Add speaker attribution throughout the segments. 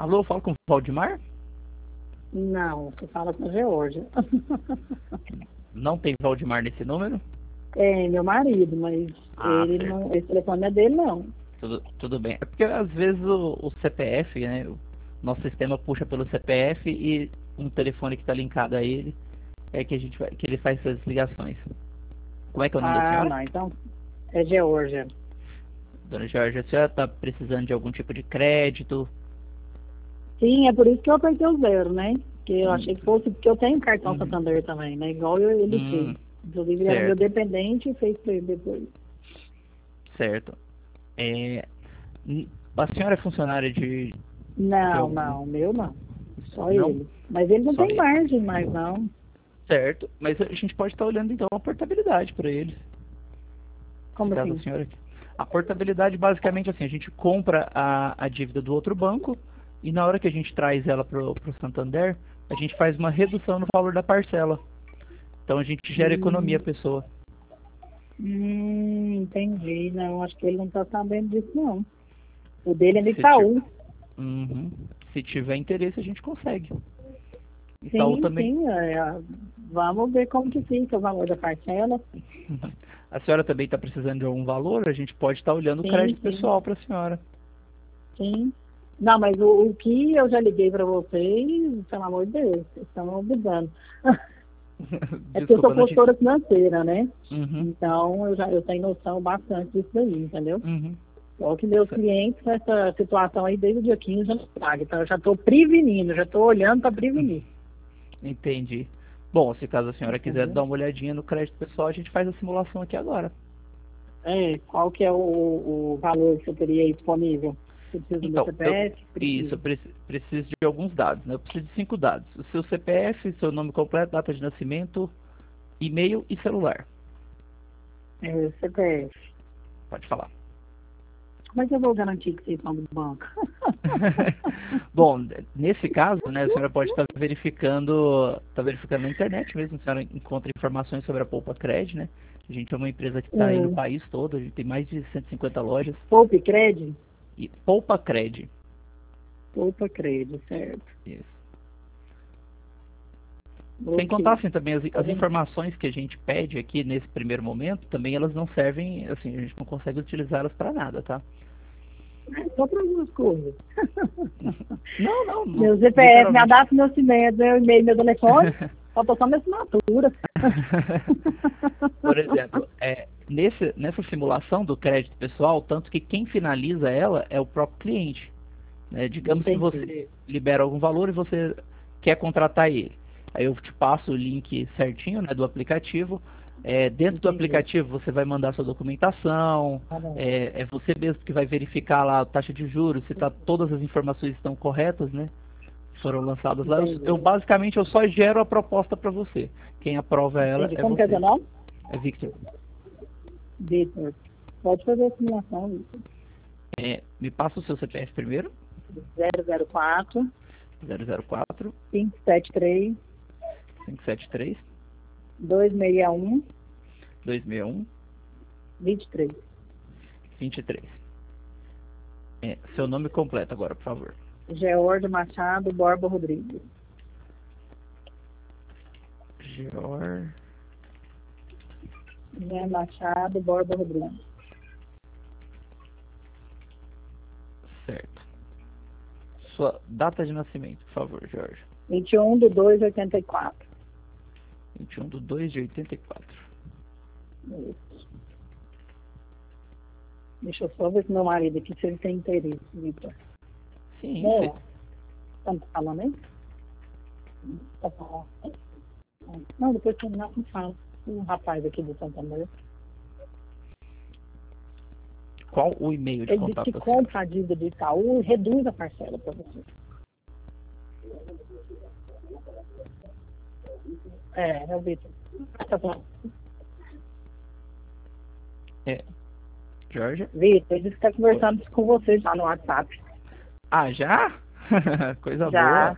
Speaker 1: Alô, eu falo com o Valdemar?
Speaker 2: Não, você fala com a Georgia.
Speaker 1: Não tem Valdemar nesse número?
Speaker 2: É meu marido, mas
Speaker 1: Ah,
Speaker 2: ele
Speaker 1: certo.
Speaker 2: não, esse telefone não é dele, não.
Speaker 1: Tudo bem. É porque às vezes o CPF, né? O nosso sistema puxa pelo CPF e um telefone que está linkado a ele é que que ele faz essas ligações. Como é que é o nome da
Speaker 2: Ah,
Speaker 1: senhora?
Speaker 2: não, então é Georgia.
Speaker 1: Dona Jorge, a senhora está precisando de algum tipo de crédito?
Speaker 2: Sim, é por isso que eu apertei o zero, né? Porque eu
Speaker 1: Hum,
Speaker 2: achei que fosse, porque eu tenho cartão
Speaker 1: uhum,
Speaker 2: Santander também, né? Igual ele fez. Inclusive, ele era meu
Speaker 1: certo,
Speaker 2: dependente e fez pra ele depois.
Speaker 1: certo. É, n- a senhora é funcionária de
Speaker 2: Não,
Speaker 1: algum...
Speaker 2: não, meu não. Só
Speaker 1: Não?
Speaker 2: ele. Mas ele não
Speaker 1: Só
Speaker 2: tem
Speaker 1: ele.
Speaker 2: margem mais, não.
Speaker 1: Certo, mas a gente pode estar olhando então a portabilidade para ele. Se
Speaker 2: Como
Speaker 1: caso a
Speaker 2: assim?
Speaker 1: senhora. A portabilidade basicamente assim, a gente compra a dívida do outro banco e na hora que a gente traz ela pro Santander, a gente faz uma redução no valor da parcela. Então a gente gera economia
Speaker 2: Hum,
Speaker 1: à pessoa.
Speaker 2: entendi. Não, acho que ele não tá sabendo disso, não. O dele é no
Speaker 1: Se, ti-
Speaker 2: Itaú.
Speaker 1: Uhum. Se tiver interesse, a gente consegue. Itaú
Speaker 2: Sim,
Speaker 1: também.
Speaker 2: sim. Vamos ver como que fica o valor da parcela.
Speaker 1: A senhora também está precisando de algum valor, a gente pode estar olhando o
Speaker 2: Sim,
Speaker 1: crédito
Speaker 2: sim,
Speaker 1: pessoal para a senhora.
Speaker 2: sim. Não, mas o que eu já liguei para vocês, pelo amor de Deus, vocês estão abusando. É porque eu sou
Speaker 1: Desculpa, não te.
Speaker 2: consultora financeira, né?
Speaker 1: Uhum,
Speaker 2: Então eu tenho noção bastante disso daí, entendeu?
Speaker 1: uhum.
Speaker 2: Só que meus clientes nessa situação aí desde o dia 15 já não pagam. Então eu já estou prevenindo, já estou olhando para prevenir.
Speaker 1: Entendi. Bom, se caso a senhora quiser
Speaker 2: Entendeu?
Speaker 1: dar uma olhadinha no crédito pessoal, a gente faz a simulação aqui agora.
Speaker 2: Qual que é o valor que você teria aí disponível? Você precisa do meu
Speaker 1: Então, eu,
Speaker 2: CPF?
Speaker 1: isso,
Speaker 2: Preciso.
Speaker 1: preciso de alguns dados, né? Eu preciso de 5 dados. O seu CPF, seu nome completo, data de nascimento, e-mail e celular.
Speaker 2: CPF.
Speaker 1: Pode falar.
Speaker 2: Como é que eu vou garantir que vocês são do banco?
Speaker 1: Bom, nesse caso, né, a senhora pode estar verificando na internet mesmo, a senhora encontra informações sobre a Poupa Cred, né? A gente é uma empresa que está aí no
Speaker 2: Hum,
Speaker 1: país todo, a gente tem mais de 150 lojas.
Speaker 2: Poupe Cred?
Speaker 1: E Poupa Cred.
Speaker 2: Poupa Cred, certo.
Speaker 1: Isso. Sem contar
Speaker 2: Ok.
Speaker 1: assim também
Speaker 2: Tá
Speaker 1: as
Speaker 2: vendo?
Speaker 1: informações que a gente pede aqui nesse primeiro momento, também elas não servem, assim, a gente não consegue utilizá-las para nada, tá?
Speaker 2: Só para algumas coisas.
Speaker 1: Não,
Speaker 2: Meu CPF, minha
Speaker 1: literalmente.
Speaker 2: data de nascimento, meu e-mail, meu telefone, faltou só minha assinatura.
Speaker 1: Por exemplo, nessa simulação do crédito pessoal, tanto que quem finaliza ela é o próprio cliente, né? Digamos que
Speaker 2: Entendi.
Speaker 1: você libera algum valor e você quer contratar ele. Aí eu te passo o link certinho, né, do aplicativo. Dentro do
Speaker 2: Entendi.
Speaker 1: aplicativo você vai mandar sua documentação,
Speaker 2: Tá bom.
Speaker 1: é você mesmo que vai verificar lá a taxa de juros, se todas as informações estão corretas, né? Foram lançadas lá. Eu
Speaker 2: Entendi.
Speaker 1: basicamente eu só gero a proposta para você. Quem aprova ela
Speaker 2: Entendi.
Speaker 1: é
Speaker 2: Como que é seu
Speaker 1: você.
Speaker 2: nome?
Speaker 1: É Victor.
Speaker 2: Vitor. Pode fazer a simulação, Vitor.
Speaker 1: Me passa o seu CPF primeiro.
Speaker 2: 004
Speaker 1: 004
Speaker 2: 573
Speaker 1: 573
Speaker 2: 261
Speaker 1: 261
Speaker 2: 23.
Speaker 1: 23. Seu nome completo agora, por favor.
Speaker 2: George Machado Borba Rodrigues.
Speaker 1: Geor.
Speaker 2: Machado Borba Rodrigues.
Speaker 1: Certo. Sua data de nascimento, por favor, Jorge.
Speaker 2: 21/2/84.
Speaker 1: 21/2/84.
Speaker 2: Isso. Deixa eu só ver com meu marido aqui se ele tem interesse, Vitor.
Speaker 1: Sim, sim.
Speaker 2: Não, estamos falando aí? Tá falando. Não, depois terminar com fala. Um rapaz aqui do Santander.
Speaker 1: Qual o e-mail de
Speaker 2: Ele disse
Speaker 1: contato
Speaker 2: que
Speaker 1: da senhora?
Speaker 2: compra a dívida de Itaú e reduz a parcela para você. É o Vitor. Tá bom.
Speaker 1: Jorge?
Speaker 2: Vitor, ele disse que está
Speaker 1: Oi.
Speaker 2: conversando com você já no WhatsApp.
Speaker 1: Ah, já? Coisa boa.
Speaker 2: Já.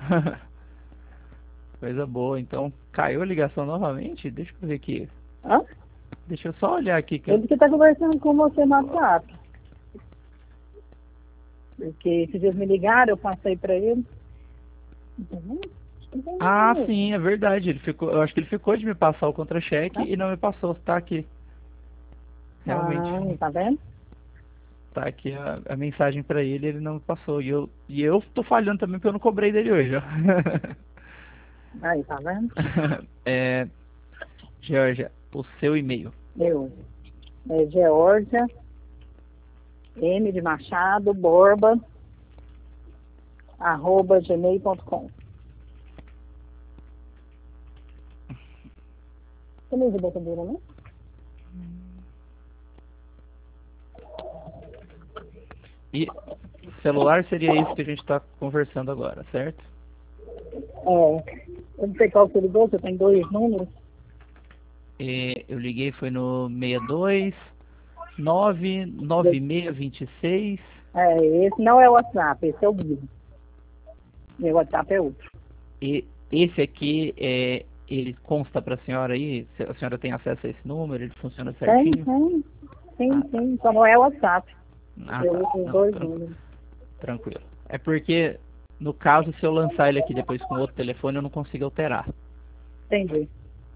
Speaker 1: Coisa boa. Então, caiu a ligação novamente? Deixa eu ver aqui.
Speaker 2: Hã?
Speaker 1: Deixa eu só olhar aqui que
Speaker 2: Ele
Speaker 1: eu...
Speaker 2: disse que está conversando com você no WhatsApp. Porque esses dias me ligaram, eu passei para ele. Entendeu?
Speaker 1: Ah, sim, é verdade. Ele ficou, eu acho que ele ficou de me passar o contra-cheque
Speaker 2: Tá?
Speaker 1: e não me passou. Tá aqui, realmente.
Speaker 2: Ah, tá vendo?
Speaker 1: Tá aqui a mensagem pra ele, ele não me passou. E eu tô falhando também porque eu não cobrei dele hoje, ó.
Speaker 2: Aí, tá vendo?
Speaker 1: É, Georgia, o seu e-mail.
Speaker 2: Eu. É Georgia, M de Machado, Borba, @gmail.com. Você não usa bandeira, né?
Speaker 1: E celular seria isso que a gente tá conversando agora, certo?
Speaker 2: Eu não sei qual que você ligou, você tem dois números.
Speaker 1: E eu liguei foi no 62 99626.
Speaker 2: Esse não é o WhatsApp, esse é o Bill. Meu WhatsApp é outro.
Speaker 1: E esse aqui, ele consta para a senhora aí? Se a senhora tem acesso a esse número? Ele funciona
Speaker 2: Tem,
Speaker 1: certinho?
Speaker 2: tem.
Speaker 1: Ah,
Speaker 2: Sim,
Speaker 1: tá.
Speaker 2: sim, só não é o WhatsApp.
Speaker 1: Ah,
Speaker 2: Eu
Speaker 1: tá.
Speaker 2: uso os
Speaker 1: Não,
Speaker 2: dois números.
Speaker 1: tranquilo. É porque, no caso, se eu lançar ele aqui depois com outro telefone, eu não consigo alterar.
Speaker 2: Entendi.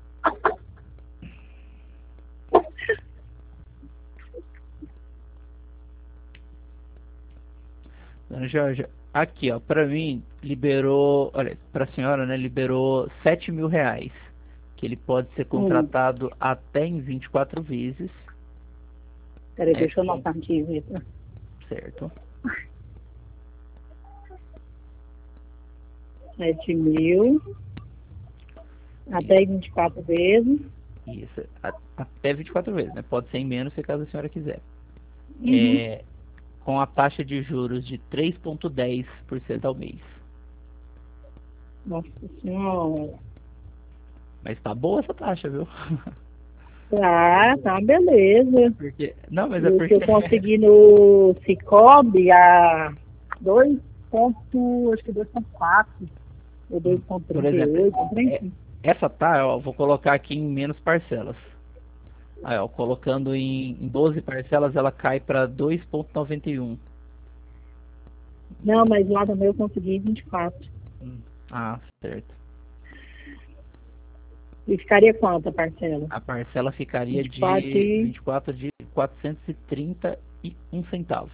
Speaker 1: Dona Jorge, aqui, ó, pra mim, liberou, olha, pra senhora, né, liberou R$ 7.000, que ele pode ser
Speaker 2: Hum,
Speaker 1: contratado até em 24 vezes,
Speaker 2: Peraí,
Speaker 1: é,
Speaker 2: deixa eu anotar aqui, Vitor.
Speaker 1: certo?
Speaker 2: 7.000,
Speaker 1: Isso,
Speaker 2: até 24 vezes.
Speaker 1: isso, até 24 vezes, né, pode ser em menos se caso a senhora quiser.
Speaker 2: Uhum.
Speaker 1: Com a taxa de juros de 3,10% ao mês.
Speaker 2: Nossa Senhora.
Speaker 1: Mas tá boa essa taxa, viu?
Speaker 2: Tá, beleza.
Speaker 1: Porque, não, mas
Speaker 2: E
Speaker 1: é
Speaker 2: o que
Speaker 1: porque
Speaker 2: eu consegui no Cicobi a 2 ponto, acho que 2,4 ou
Speaker 1: por exemplo,
Speaker 2: 2,38, um trem
Speaker 1: é-
Speaker 2: assim.
Speaker 1: essa tá, ó, vou colocar aqui em menos parcelas. Aí, ó, colocando em 12 parcelas, ela cai para 2,91.
Speaker 2: Não, mas lá também eu consegui 24.
Speaker 1: Ah, certo.
Speaker 2: E ficaria quanto a parcela?
Speaker 1: A parcela ficaria
Speaker 2: 24
Speaker 1: de
Speaker 2: e...
Speaker 1: 24 de 431 centavos.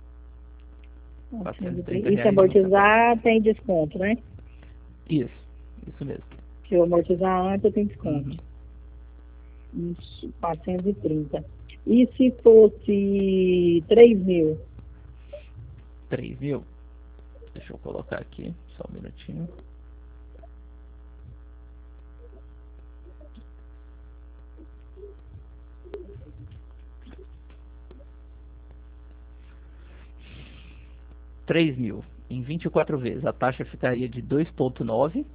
Speaker 1: 430
Speaker 2: E se
Speaker 1: reais e um centavo.
Speaker 2: amortizar, tem desconto, né?
Speaker 1: Isso mesmo.
Speaker 2: Se eu amortizar antes, eu tenho desconto.
Speaker 1: Uhum.
Speaker 2: Isso, 430. E se fosse 3.000?
Speaker 1: 3.000. Deixa eu colocar aqui, só um minutinho. R$ 3.000 em 24 vezes. A taxa ficaria de 2,9.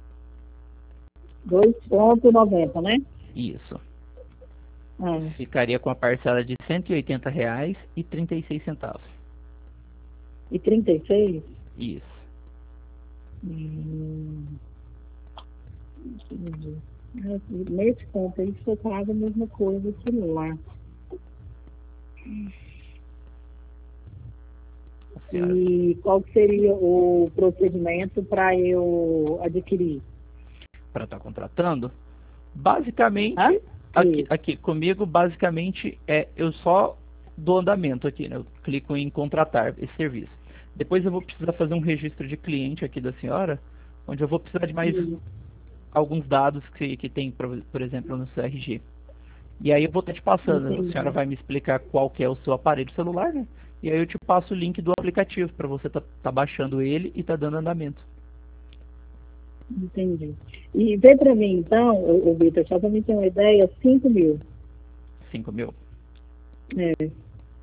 Speaker 2: 2,90, né?
Speaker 1: Isso.
Speaker 2: Ah,
Speaker 1: Ficaria com a parcela de R$ 180,36.
Speaker 2: e 36?
Speaker 1: Isso.
Speaker 2: Hum, entendi. Nesse ponto aí, você paga a mesma coisa que lá.
Speaker 1: A senhora,
Speaker 2: E qual que seria o procedimento para eu adquirir?
Speaker 1: para estar contratando,
Speaker 2: Hã?
Speaker 1: basicamente, aqui,
Speaker 2: Isso.
Speaker 1: aqui comigo, basicamente, eu só dou andamento aqui, né? Eu clico em contratar esse serviço. Depois eu vou precisar fazer um registro de cliente aqui da senhora, onde eu vou precisar de mais
Speaker 2: Isso.
Speaker 1: alguns dados que tem, por exemplo, no seu RG. E aí eu vou estar te passando, a senhora
Speaker 2: Entendi.
Speaker 1: vai me explicar qual que é o seu aparelho celular, né? E aí eu te passo o link do aplicativo para você tá baixando ele e tá dando andamento.
Speaker 2: Entendi. E vê para mim, então, o Vitor, só para mim ter uma ideia, 5.000.
Speaker 1: 5.000.
Speaker 2: É.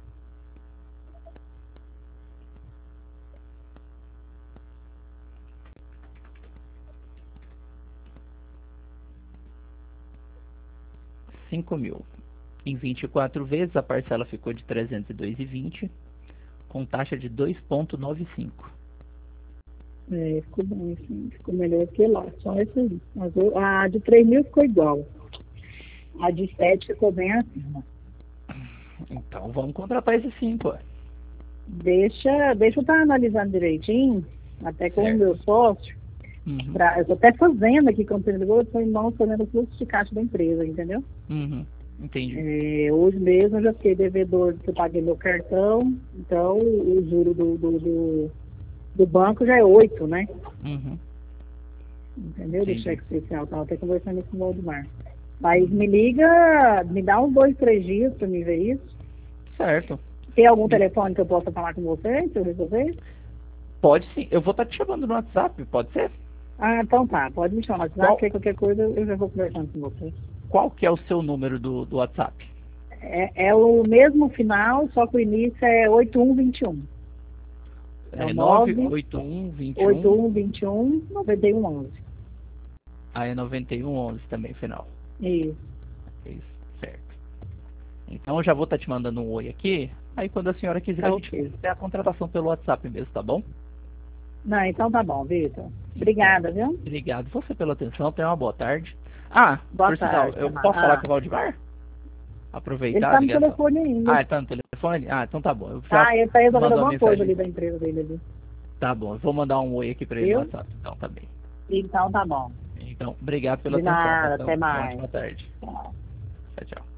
Speaker 1: 5.000. Em 24 vezes a parcela ficou de 302,20 com taxa de 2,95.
Speaker 2: Ficou bom, assim, ficou melhor que lá, só essa aí. Mas a de 3.000 ficou igual. A de 7 ficou bem acima.
Speaker 1: Então vamos contratar esse 5, ó.
Speaker 2: Deixa eu estar analisando direitinho, até com o
Speaker 1: Certo.
Speaker 2: meu sócio.
Speaker 1: Uhum.
Speaker 2: Eu estou até fazendo aqui, quando você ligou, eu estou irmão fazendo o fluxo de caixa da empresa, entendeu?
Speaker 1: Uhum. Entendi.
Speaker 2: Hoje mesmo eu já fiquei devedor, que eu paguei meu cartão, então o juro do banco já é 8, né?
Speaker 1: Uhum.
Speaker 2: Entendeu? Do
Speaker 1: Entendi.
Speaker 2: cheque especial, estava até conversando isso com o Valdemar. Mas me liga, me dá uns 2, 3 dias para me ver isso.
Speaker 1: Certo.
Speaker 2: Tem algum
Speaker 1: Me-
Speaker 2: telefone que eu possa falar com você, se eu resolver?
Speaker 1: Pode sim. Eu vou estar te chamando no WhatsApp, pode ser?
Speaker 2: Ah, então tá, pode me chamar no WhatsApp,
Speaker 1: Qual,
Speaker 2: porque qualquer coisa eu já vou conversando com você.
Speaker 1: qual que é o seu número do WhatsApp?
Speaker 2: É o mesmo final, só que o início é 8121. É o
Speaker 1: É
Speaker 2: 9
Speaker 1: 98121.
Speaker 2: 8121 9111.
Speaker 1: Ah, é 9111 também, final.
Speaker 2: Isso.
Speaker 1: Isso, certo. Então eu já vou estar te mandando um oi aqui. Aí quando a senhora quiser,
Speaker 2: Tá
Speaker 1: a gente
Speaker 2: ok.
Speaker 1: faz a contratação pelo WhatsApp mesmo, tá bom?
Speaker 2: Não, então tá bom, Vitor.
Speaker 1: Então,
Speaker 2: Obrigada, viu?
Speaker 1: obrigado você pela atenção. Tenha uma boa tarde. Ah,
Speaker 2: Boa
Speaker 1: por sinal,
Speaker 2: tarde,
Speaker 1: eu
Speaker 2: Tamara.
Speaker 1: posso falar
Speaker 2: Ah,
Speaker 1: com o Valdemar?
Speaker 2: ele
Speaker 1: Aproveitar a
Speaker 2: tá no
Speaker 1: ligação.
Speaker 2: telefone ainda.
Speaker 1: Ah, ele tá no telefone? Ah, então tá bom. Eu já
Speaker 2: Ah, ele tá resolvendo
Speaker 1: mando uma
Speaker 2: alguma coisa
Speaker 1: mensagem.
Speaker 2: ali da empresa dele ali.
Speaker 1: Tá bom, eu vou mandar um oi aqui pra ele no
Speaker 2: Viu?
Speaker 1: WhatsApp. Então tá bem.
Speaker 2: Então tá bom.
Speaker 1: Então, obrigado pela
Speaker 2: De
Speaker 1: atenção.
Speaker 2: nada,
Speaker 1: Tenha
Speaker 2: até
Speaker 1: uma
Speaker 2: mais.
Speaker 1: ótima tarde.
Speaker 2: Tchau.
Speaker 1: Tchau, tchau.